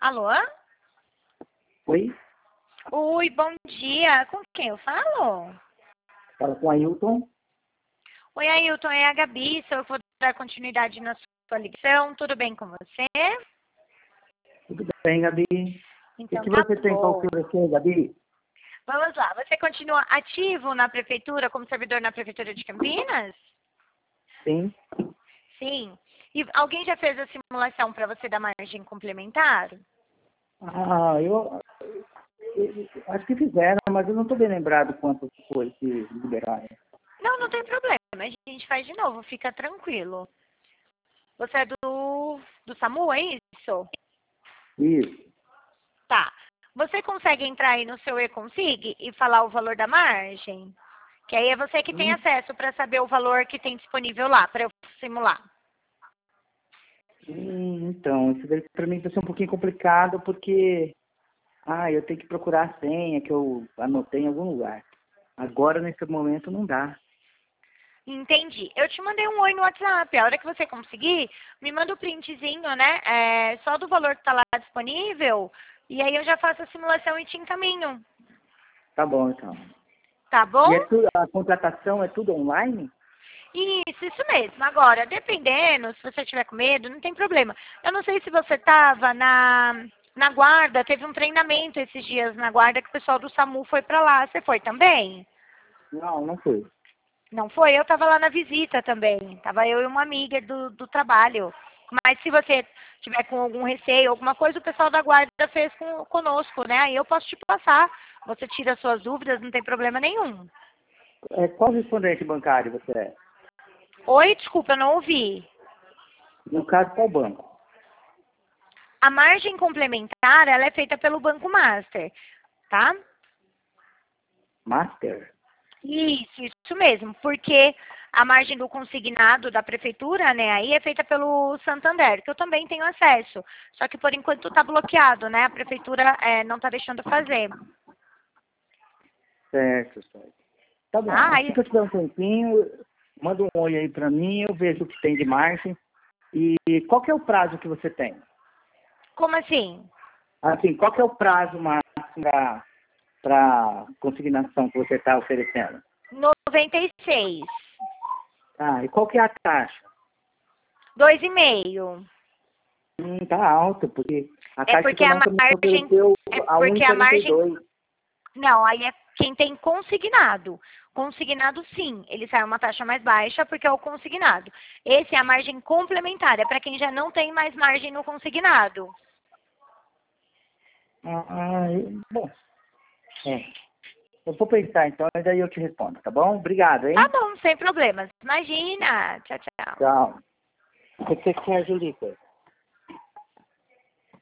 Alô? Oi, Oi, bom dia. Com quem eu falo? fala com o Ailton. Oi, Ailton, é a Gabi. Sou eu que vou dar continuidade na sua ligação. Tudo bem com você? Tudo bem, Gabi? O Então que tá você tem para bom. oferecer, Gabi? Vamos lá. Você continua ativo na prefeitura, como servidor na prefeitura de Campinas? Sim. Sim. E alguém já fez a simulação para você da margem complementar? Eu acho que fizeram, mas eu não estou bem lembrado quanto foi que liberaram. Não, não tem problema. A gente faz de novo. Fica tranquilo. Você é do SAMU, é isso? Isso. Tá. Você consegue entrar aí no seu e-consig e falar o valor da margem? Que aí é você que tem Hum, acesso para saber o valor que tem disponível lá, para eu simular. então, isso daí para mim vai ser um pouquinho complicado, porque eu tenho que procurar a senha que eu anotei em algum lugar. Agora, nesse momento, não dá. Entendi. Eu te mandei um oi no WhatsApp. A hora que você conseguir, me manda o printzinho, né? Só do valor que está lá disponível. E aí eu já faço a simulação e te encaminho. Tá bom, então. Tá E bom? a contratação é tudo online? Isso mesmo. Agora, dependendo, se você tiver com medo, não tem problema. Eu não sei se você estava na guarda, teve um treinamento esses dias na guarda que o pessoal do SAMU foi para lá. Você foi também? Não, não foi. Não foi? Eu estava lá na visita também. Tava eu e uma amiga do trabalho. Mas se você tiver com algum receio, alguma coisa, o pessoal da guarda fez conosco, né? Aí eu posso te passar. Você tira as suas dúvidas, não tem problema nenhum. Qual correspondente bancário você é? Oi, desculpa, eu não ouvi. No caso, qual banco? A margem complementar, ela é feita pelo Banco Master, tá? Master? Isso mesmo, porque a margem do consignado da prefeitura, né, aí é feita pelo Santander, que eu também tenho acesso. Só que por enquanto está bloqueado, né? A prefeitura não está deixando fazer. Certo, certo. Tá bom. Tá? Assim que eu tiver um tempinho, manda um oi aí pra mim, eu vejo o que tem de margem. E qual que é o prazo que você tem? Como assim? Assim, qual que é o prazo máximo para consignação que você está oferecendo? 96. E qual que é a taxa? 2,5. Tá alto, porque a É Caixa porque a Econômica me margem. ofereceu É a porque a margem. 1,42. Não, aí é quem tem consignado. Consignado, sim, ele sai uma taxa mais baixa porque é o consignado. Esse é a margem complementar, para quem já não tem mais margem no consignado. Bom, é. Eu vou pensar então, e daí eu te respondo, tá bom? Obrigado, Tá hein? bom, sem problemas. Imagina. Tchau, tchau. Tchau. O que você quer, Julita?